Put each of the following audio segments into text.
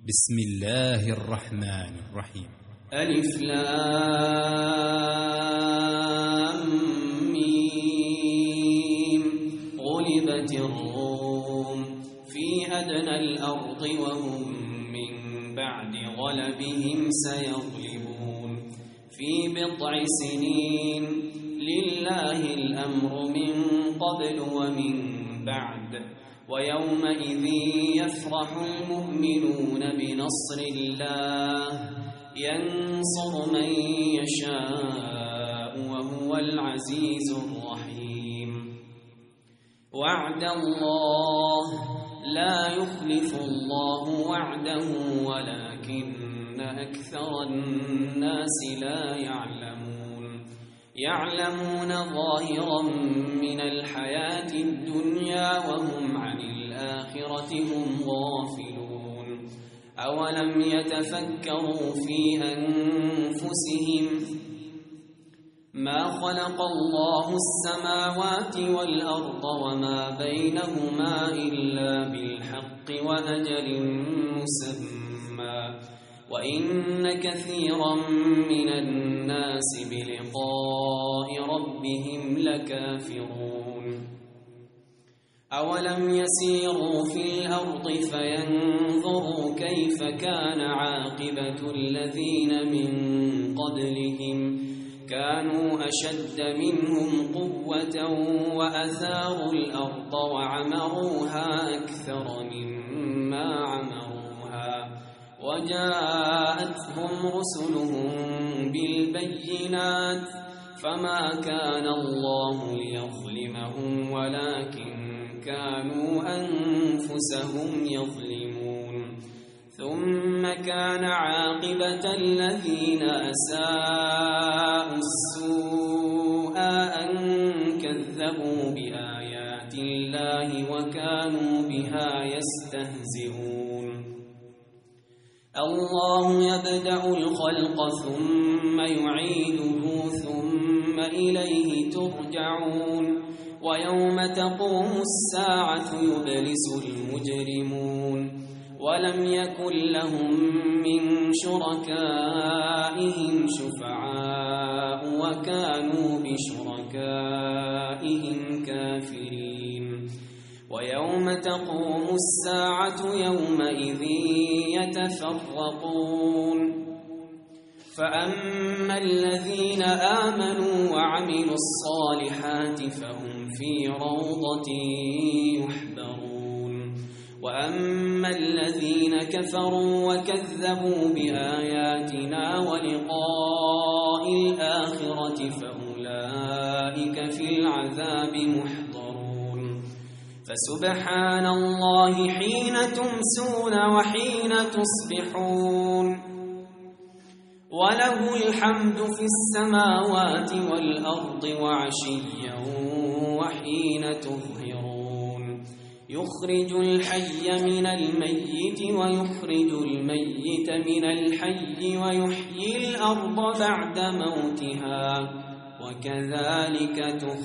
بسم الله الرحمن الرحيم. ألف لام ميم. غلبت الروم في أدنى الأرض وهم من بعد غلبهم سيغلبون في بضع سنين. لله الأمر من قبل ومن بعد ويومئذ يفرح المؤمنون بنصر الله ينصر من يشاء وهو العزيز الرحيم. وعد الله لا يخلف الله وعده ولكن أكثر الناس لا يعلمون ظاهرا من الحياة الدنيا وهم عن الآخرة هم غافلون. أولم يتفكروا في أنفسهم ما خلق الله السماوات والأرض وما بينهما إلا بالحق وأجل مسمى وإن كثيرا من الناس بلقاء ربهم لكافرون. أولم يسيروا في الأرض فينظروا كيف كان عاقبة الذين من قبلهم كانوا أشد منهم قوة وأثاروا الأرض وعمروها أكثر مما عمروها وجاءتهم رسلهم بالبينات فما كان الله ليظلمهم ولكن كانوا أنفسهم يظلمون. ثم كان عاقبة الذين أساءوا السوء أن كذبوا بآيات الله وكانوا بها يستهزئون. الله يبدأ الخلق ثم يعيده ثم إليه ترجعون. ويوم تقوم الساعة يبلس المجرمون ولم يكن لهم من شركائهم شفعاء وكانوا بشركائهم كافرين. ويوم تقوم الساعة يومئذ يتفرقون فأما الذين آمنوا وعملوا الصالحات فهم في روضة يحبرون. وأما الذين كفروا وكذبوا بآياتنا ولقاء الآخرة فأولئك في العذاب محضرون. فسبحان الله حين تمسون وحين تصبحون وله الحمد في السماوات والأرض وعشيا وحين تظهرون. يخرج الحي من الميت ويخرج الميت من الحي ويحيي الأرض بعد موتها وكذلك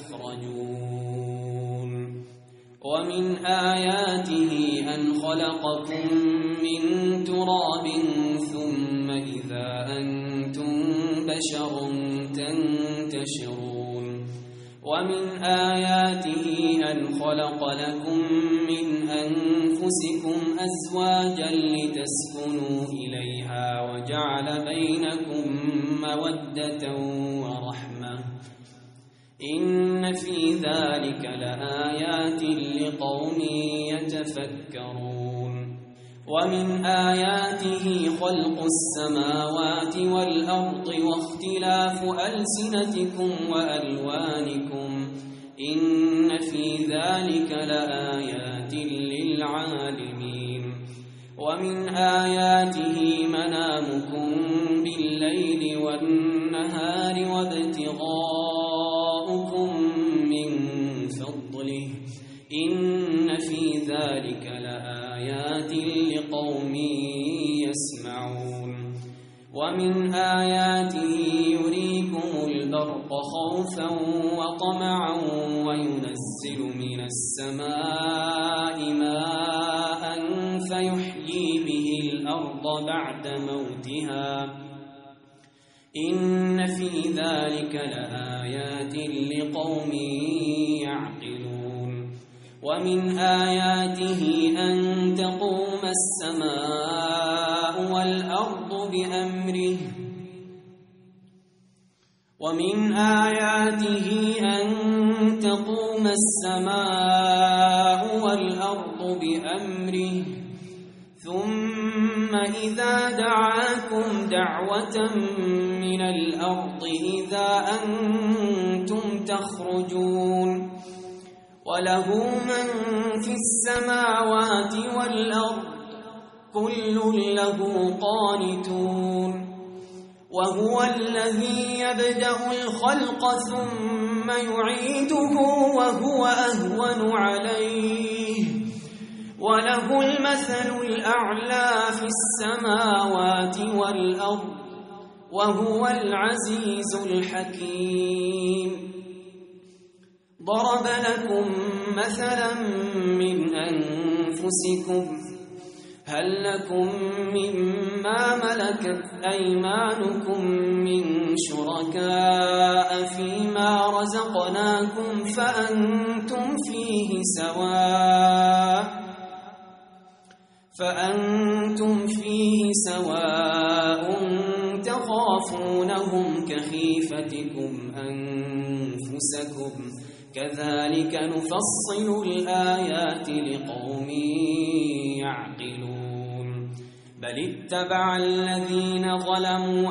تخرجون. ومن آياته أن خلقكم من تراب ثم إذا أنتم بشر تنتشرون. ومن آياته أن خلق لكم من أنفسكم أزواجا لتسكنوا إليها وجعل بينكم مودة ورحمة إن في ذلك لآيات لقوم يتفكرون. ومن آياته خلق السماوات والأرض واختلاف ألسنتكم وألوانكم إن في ذلك لآيات للعالمين. ومن آياته منامكم بالليل والنهار وابتغاؤكم من فضله إن في ذلك لآيات لقوم يسمعون. ومن آياته يريكم البرق خوفا وطمعا وينزل من السماء ماء فيحيي به الأرض الأرض بعد موتها إن في ذلك لآيات لقوم يعقلون ومن آياته أن تقوم السماء والأرض بأمره ثم إذا دعاكم دعوة من الأرض إذا أنتم تخرجون وله من في السماوات والأرض كل له قانتون وهو الذي يبدأ الخلق ثم يعيده وهو أهون عليه وله المثل الأعلى في السماوات والأرض وهو العزيز الحكيم ضرب لكم مثلا من أنفسكم هل لكم مما ملكت أيمانكم من شركاء فيما رزقناكم فأنتم فيه سواء تخافونهم كخيفتكم أنفسكم كذلك نفصل الآيات لقوم يعقلون بل اتبع الذين ظلموا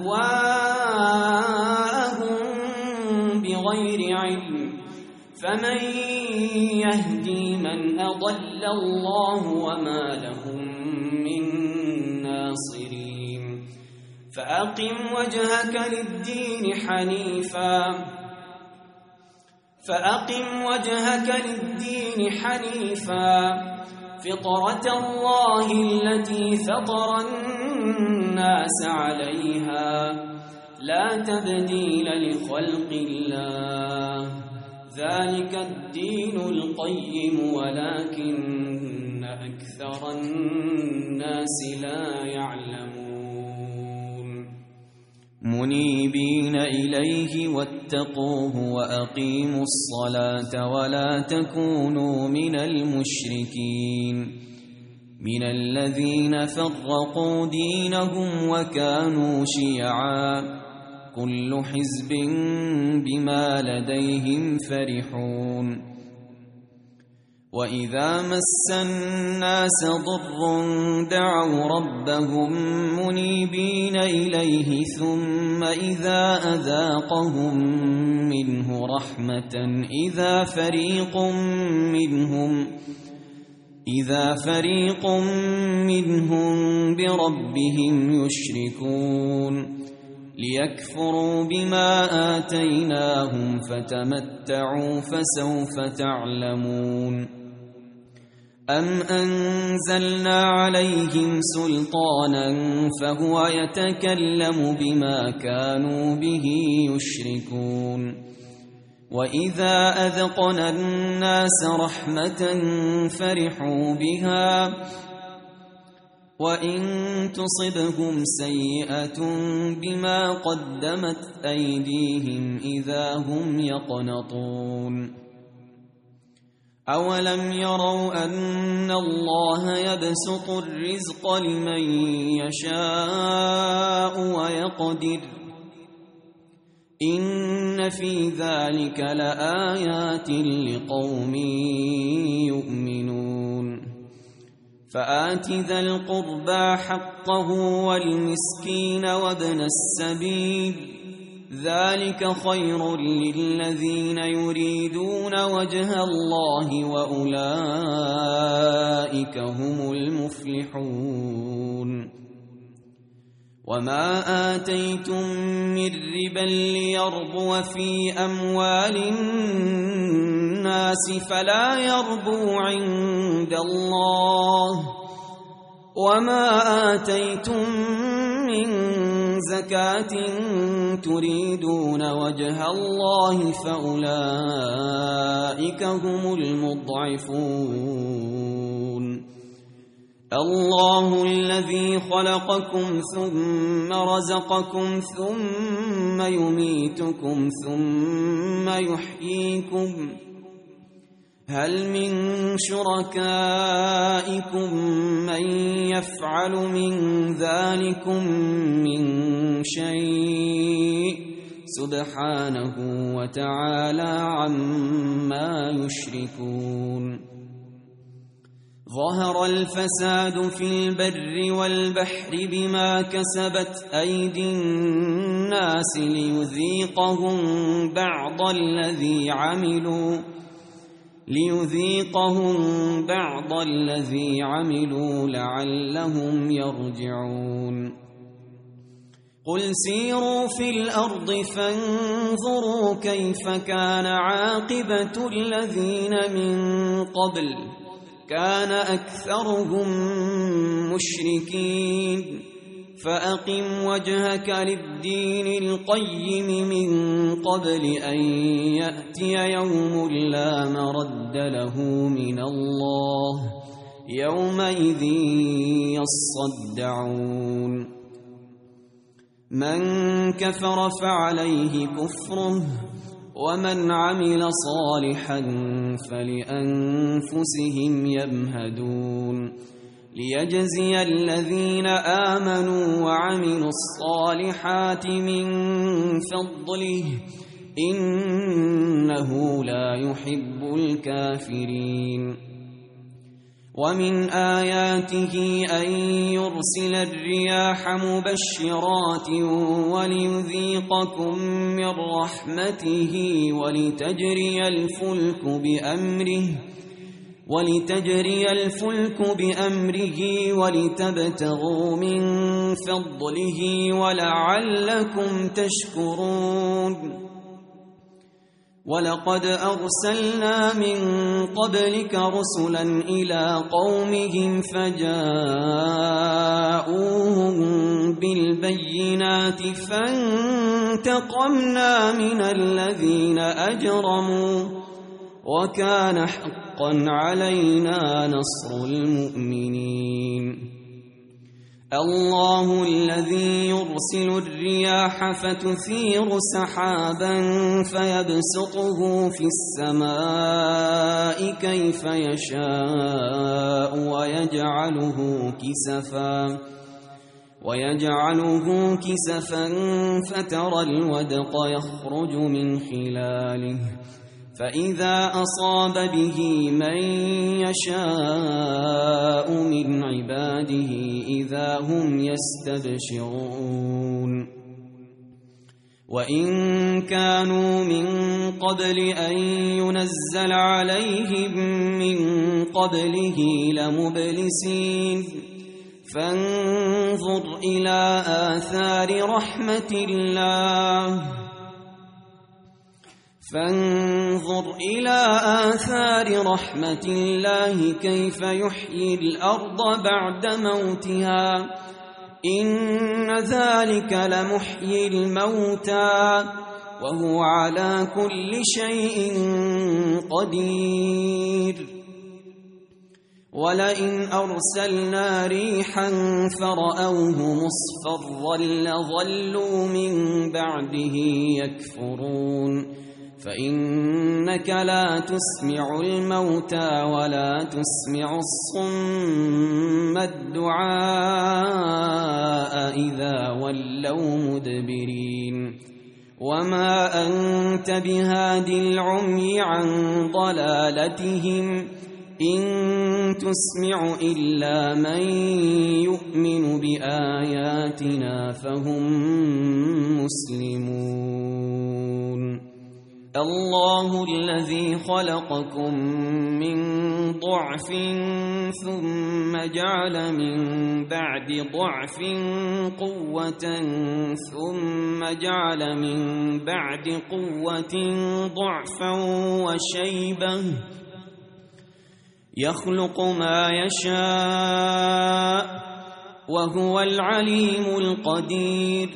أهواءهم بغير علم فمن يهدي من أضل الله وما لهم من ناصرين فأقم وجهك للدين حنيفا فطرة الله التي فطر الناس عليها لا تبديل لخلق الله ذلك الدين القيم ولكن أكثر الناس لا يعلمون منيبين إليه واتقوه وأقيموا الصلاة ولا تكونوا من المشركين من الذين فرقوا دينهم وكانوا شيعا كل حزب بما لديهم فرحون وإذا مس الناس ضر دعوا ربهم منيبين إليه ثم إذا أذاقهم منه رحمة إذا فريق منهم بربهم يشركون ليكفروا بما آتيناهم فتمتعوا فسوف تعلمون أم أنزلنا عليهم سلطانا فهو يتكلم بما كانوا به يشركون وإذا أذقنا الناس رحمة فرحوا بها وإن تصبهم سيئة بما قدمت أيديهم إذا هم يقنطون أولم يروا أن الله يبسط الرزق لمن يشاء ويقدر إن في ذلك لآيات لقوم يؤمنون فآت ذا القربى حقه والمسكين وابن السبيل ذلك خير للذين يريدون وجه الله وأولئك هم المفلحون وما آتيتم من ربا ليربو في أموال الناس فلا يربو عند الله وما آتيتم من زكاة تريدون وجه الله فأولئك هم المضعفون الله الذي خلقكم ثم رزقكم ثم يميتكم ثم يحييكم هل من شركائكم من يفعل من ذلكم من شيء سبحانه وتعالى عما يشركون ظهر الفساد في البر والبحر بما كسبت أيدي الناس ليذيقهم بعض الذي عملوا لعلهم يرجعون قل سيروا في الأرض فانظروا كيف كان عاقبة الذين من قبل كان أكثرهم مشركين فأقم وجهك للدين القيم من قبل أن يأتي يوم لا مرد له من الله يومئذ يصدعون من كفر فعليه كفره ومن عمل صالحا فلأنفسهم يمهدون ليجزي الذين آمنوا وعملوا الصالحات من فضله إنه لا يحب الكافرين ومن آياته أن يرسل الرياح مبشرات وليذيقكم من رحمته ولتجري الفلك بأمره ولتبتغوا من فضله ولعلكم تشكرون ولقد أرسلنا من قبلك رسلا إلى قومهم فجاءوهم بالبينات فانتقمنا من الذين أجرموا وكان حقا علينا نصر المؤمنين الله الذي يرسل الرياح فتثير سحابا فيبسطه في السماء كيف يشاء ويجعله كسفا فترى الودق يخرج من خلاله فإذا أصاب به من يشاء من عباده إذا هم يستبشرون وإن كانوا من قبل أن ينزل عليهم من قبله لمبلسين فانظر إلى آثار رحمة الله كيف يحيي الأرض بعد موتها إن ذلك لمحيي الموتى وهو على كل شيء قدير ولئن أرسلنا ريحا فرأوه مصفرا لظلوا من بعده يكفرون فإنك لا تسمع الموتى ولا تسمع الصم الدعاء إذا ولوا مدبرين وما أنت بهاد العمي عن ضلالتهم إن تسمع إلا من يؤمن بآياتنا فهم مسلمون الله الذي خلقكم من ضعف ثم جعل من بعد ضعف قوة ثم جعل من بعد قوة ضعفا وشيبة يخلق ما يشاء وهو العليم القدير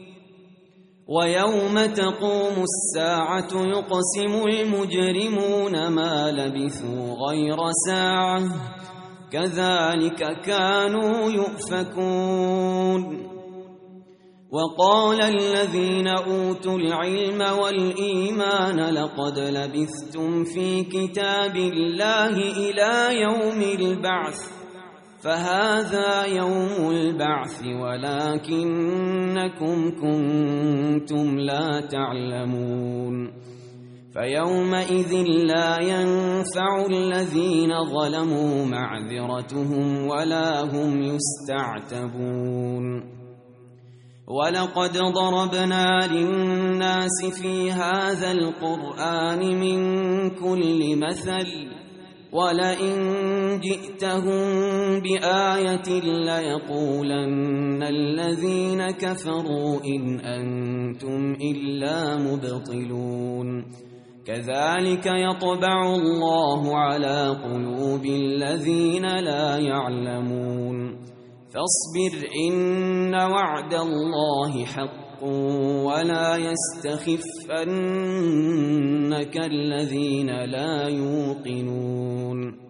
ويوم تقوم الساعة يقسم المجرمون ما لبثوا غير ساعة كذلك كانوا يؤفكون. وقال الذين أوتوا العلم والإيمان لقد لبثتم في كتاب الله إلى يوم البعث فهذا يوم البعث ولكنكم كنتم لا تعلمون. فيومئذ لا ينفع الذين ظلموا معذرتهم ولا هم يستعتبون. ولقد ضربنا للناس في هذا القرآن من كل مثل ولئن جئتهم بآية ليقولن الذين كفروا إن أنتم إلا مبطلون. كذلك يطبع الله على قلوب الذين لا يعلمون. فاصبر إن وعد الله حق ولا يستخفنك الذين لا يوقنون.